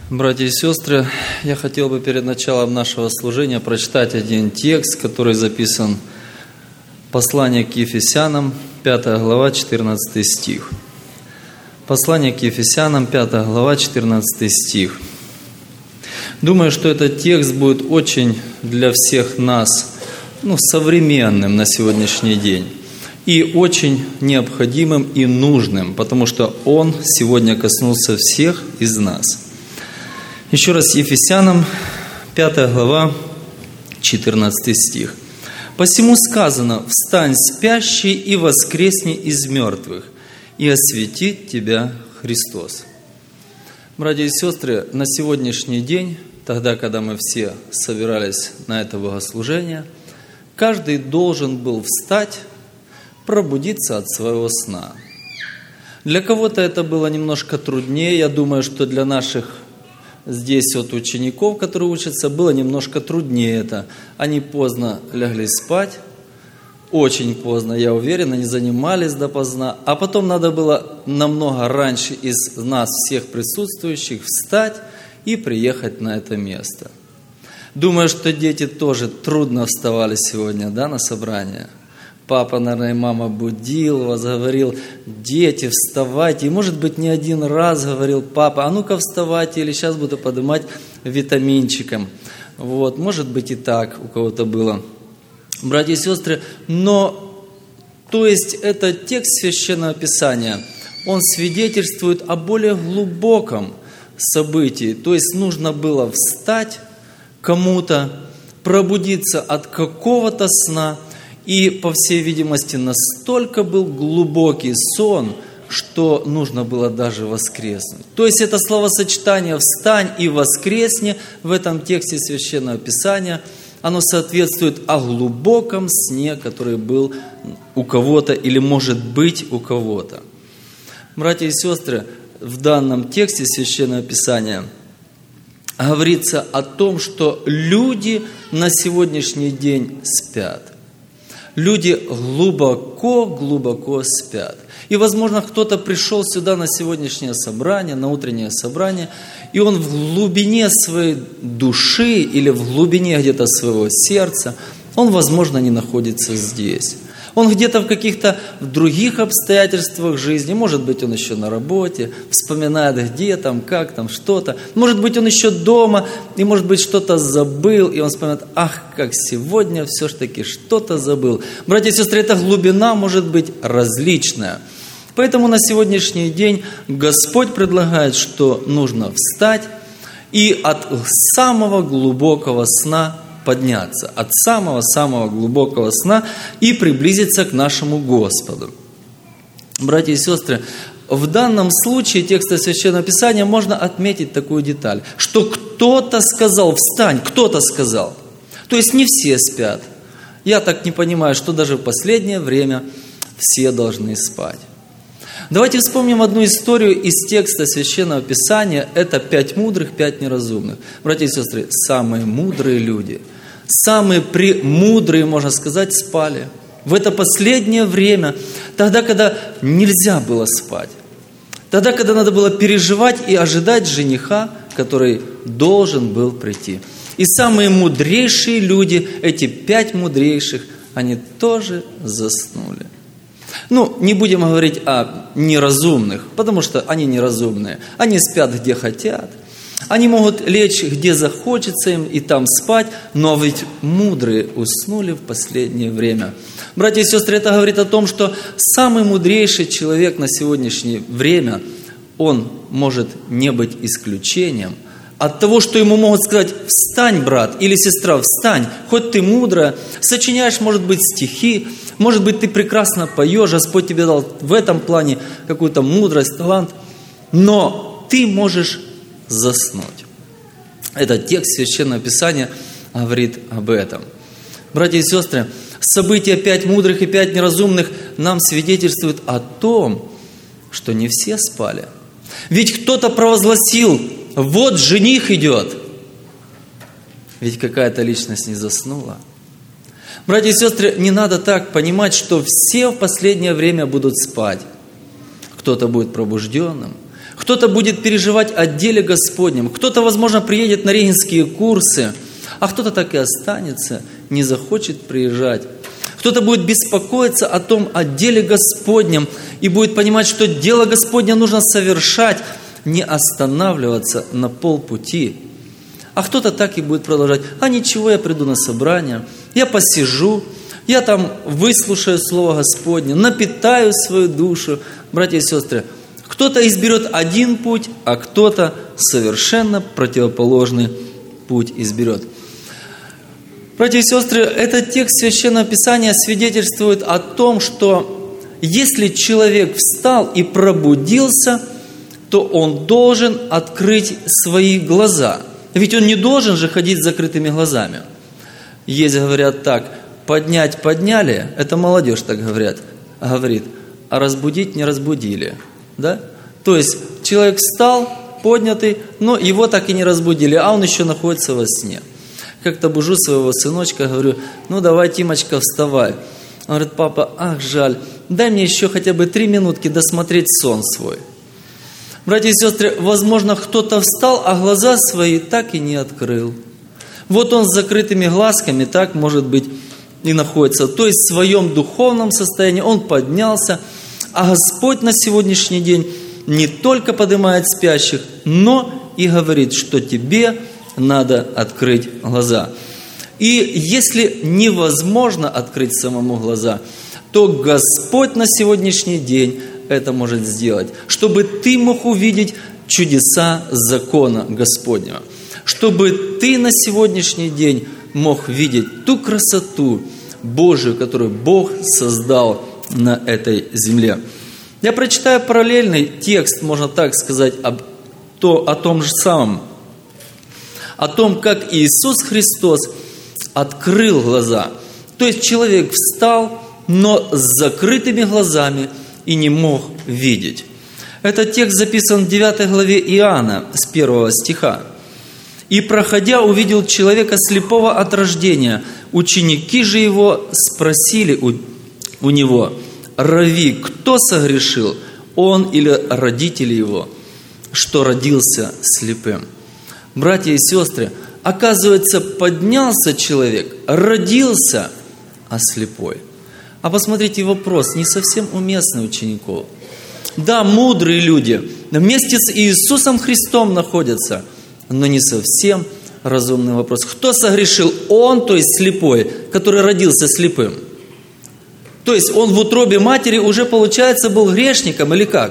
Братья и сестры, я хотел бы перед началом нашего служения прочитать один текст, который записан в послании к Ефесянам, 5 глава, 14 стих. Послание к Ефесянам, 5 глава, 14 стих. Думаю, что этот текст будет очень для всех нас современным на сегодняшний день и очень необходимым и нужным, потому что он сегодня коснулся всех из нас. Еще раз Ефесянам, 5 глава, 14 стих. «Посему сказано: встань, спящий, и воскресни из мертвых, и осветит тебя Христос». Братья и сестры, на сегодняшний день, тогда, когда мы все собирались на это богослужение, каждый должен был встать, пробудиться от своего сна. Для кого-то это было немножко труднее. Я думаю, что для наших здесь учеников, которые учатся, было немножко труднее это. Они поздно лягли спать, очень поздно, я уверен, они занимались допоздна. А потом надо было намного раньше из нас, всех присутствующих, встать и приехать на это место. Думаю, что дети тоже трудно вставали сегодня, на собрание. Папа, наверное, и мама будил вас, говорил: дети, вставайте. И, может быть, не один раз говорил: папа, а ну-ка вставайте, или сейчас буду поднимать витаминчиком. Может быть и так у кого-то было. Братья и сестры, этот текст Священного Писания, он свидетельствует о более глубоком событии. То есть нужно было встать кому-то, пробудиться от какого-то сна. И, по всей видимости, настолько был глубокий сон, что нужно было даже воскреснуть. То есть это словосочетание «встань и воскресни» в этом тексте Священного Писания, оно соответствует о глубоком сне, который был у кого-то или может быть у кого-то. Братья и сестры, в данном тексте Священного Писания говорится о том, что люди на сегодняшний день спят. Люди глубоко спят. И, возможно, кто-то пришел сюда на сегодняшнее собрание, на утреннее собрание, и он в глубине своей души или в глубине где-то своего сердца, он, возможно, не находится здесь. Он где-то в каких-то других обстоятельствах жизни, может быть, он еще на работе, вспоминает, где там, как там, что-то. Может быть, он еще дома, и, может быть, что-то забыл, и он вспоминает: ах, как сегодня все-таки что-то забыл. Братья и сестры, эта глубина может быть различная. Поэтому на сегодняшний день Господь предлагает, что нужно встать и от самого глубокого сна подняться, от самого-самого глубокого сна и приблизиться к нашему Господу. Братья и сестры, в данном случае текста Священного Писания можно отметить такую деталь, что кто-то сказал: встань, кто-то сказал. То есть не все спят. Я так не понимаю, что даже в последнее время все должны спать. Давайте вспомним одну историю из текста Священного Писания. Это 5 мудрых, 5 неразумных. Братья и сестры, самые мудрые люди, самые премудрые, можно сказать, спали. В это последнее время, тогда, когда нельзя было спать. Тогда, когда надо было переживать и ожидать жениха, который должен был прийти. И самые мудрейшие люди, эти 5 мудрейших, они тоже заснули. Не будем говорить о неразумных, потому что они неразумные. Они спят, где хотят. Они могут лечь, где захочется им, и там спать, но ведь мудрые уснули в последнее время. Братья и сестры, это говорит о том, что самый мудрейший человек на сегодняшнее время, он может не быть исключением от того, что ему могут сказать: встань, брат или сестра, встань, хоть ты мудрая, сочиняешь, может быть, стихи, может быть, ты прекрасно поешь, Господь тебе дал в этом плане какую-то мудрость, талант, но ты можешь заснуть. Этот текст Священного Писания говорит об этом. Братья и сестры, события 5 мудрых и 5 неразумных нам свидетельствуют о том, что не все спали. Ведь кто-то провозгласил: вот жених идет. Ведь какая-то личность не заснула. Братья и сестры, не надо так понимать, что все в последнее время будут спать. Кто-то будет пробужденным, кто-то будет переживать о деле Господнем, кто-то, возможно, приедет на регенские курсы, а кто-то так и останется, не захочет приезжать. Кто-то будет беспокоиться о деле Господнем и будет понимать, что дело Господне нужно совершать, не останавливаться на полпути. А кто-то так и будет продолжать: а ничего, я приду на собрание, я посижу, я там выслушаю Слово Господне, напитаю свою душу. Братья и сестры, кто-то изберет один путь, а кто-то совершенно противоположный путь изберет. Братья и сестры, этот текст Священного Писания свидетельствует о том, что если человек встал и пробудился, то он должен открыть свои глаза. Ведь он не должен же ходить с закрытыми глазами. Есть, говорят так: поднять подняли, это молодежь так говорит, а разбудить не разбудили. Да? То есть человек встал, поднятый, но его так и не разбудили, а он еще находится во сне. Как-то бужу своего сыночка, говорю: ну давай, Тимочка, вставай. Он говорит: папа, ах, жаль, дай мне еще хотя бы 3 минутки досмотреть сон свой. Братья и сестры, возможно, кто-то встал, а глаза свои так и не открыл. Вот он с закрытыми глазками, так, может быть, и находится. То есть в своем духовном состоянии он поднялся, а Господь на сегодняшний день не только поднимает спящих, но и говорит, что тебе надо открыть глаза. И если невозможно открыть самому глаза, то Господь на сегодняшний день это может сделать, чтобы ты мог увидеть чудеса закона Господнего, чтобы ты на сегодняшний день мог видеть ту красоту Божию, которую Бог создал на этой земле. Я прочитаю параллельный текст, можно так сказать, о том же самом, о том, как Иисус Христос открыл глаза. То есть человек встал, но с закрытыми глазами и не мог видеть. Этот текст записан в 9 главе Иоанна, с 1 стиха. «И, проходя, увидел человека слепого от рождения. Ученики же его спросили у него: Рави, кто согрешил, он или родители его, что родился слепым?» Братья и сестры, оказывается, поднялся человек, родился, а слепой. А посмотрите, вопрос не совсем уместный учеников. Да, мудрые люди вместе с Иисусом Христом находятся, но не совсем разумный вопрос. Кто согрешил? Он, то есть слепой, который родился слепым. То есть он в утробе матери уже, получается, был грешником или как?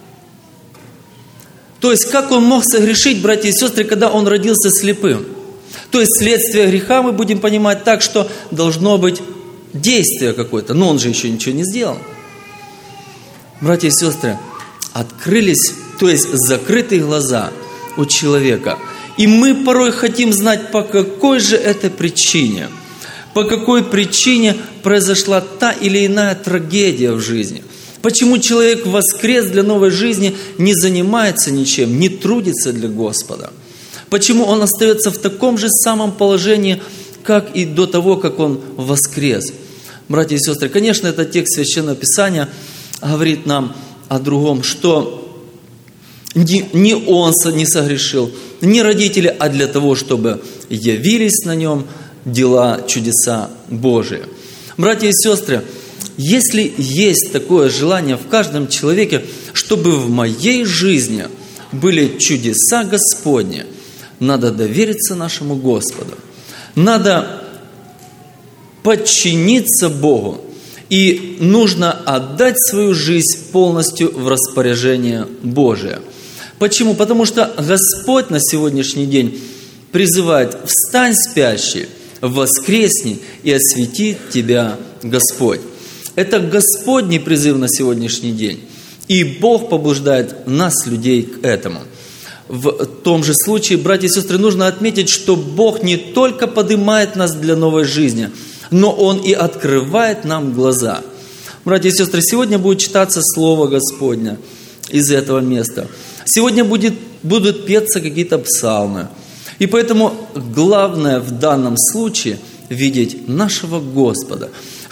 То есть как он мог согрешить, братья и сестры, когда он родился слепым? То есть следствие греха мы будем понимать так, что должно быть действие какое-то, но он же еще ничего не сделал. Братья и сестры, открылись, то есть закрытые глаза у человека. И мы порой хотим знать, по какой же это причине, по какой причине произошла та или иная трагедия в жизни. Почему человек воскрес для новой жизни, не занимается ничем, не трудится для Господа? Почему он остается в таком же самом положении, как и до того, как он воскрес? Братья и сестры, конечно, этот текст Священного Писания говорит нам о другом, что не он не согрешил, не родители, а для того, чтобы явились на нем дела, чудеса Божии. Братья и сестры, если есть такое желание в каждом человеке, чтобы в моей жизни были чудеса Господни, надо довериться нашему Господу. Надо подчиниться Богу. И нужно отдать свою жизнь полностью в распоряжение Божие. Почему? Потому что Господь на сегодняшний день призывает: «Встань, спящий, воскресни, и осветит тебя Господь». Это Господний призыв на сегодняшний день. И Бог побуждает нас, людей, к этому. В том же случае, братья и сестры, нужно отметить, что Бог не только поднимает нас для новой жизни, но Он и открывает нам глаза. Братья и сестры, сегодня будет читаться Слово Господне из этого места. Сегодня будут петься какие-то псалмы. И поэтому главное в данном случае видеть нашего Господа,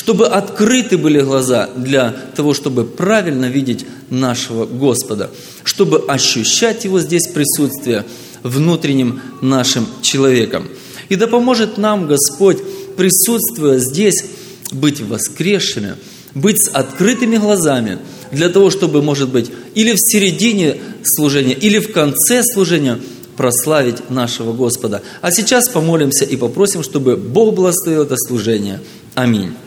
чтобы открыты были глаза для того, чтобы правильно видеть нашего Господа, чтобы ощущать Его здесь присутствие внутренним нашим человеком. И да поможет нам Господь, присутствуя здесь, быть воскресшими, быть с открытыми глазами, для того, чтобы, может быть, или в середине служения, или в конце служения прославить нашего Господа. А сейчас помолимся и попросим, чтобы Бог благословил это служение. Аминь.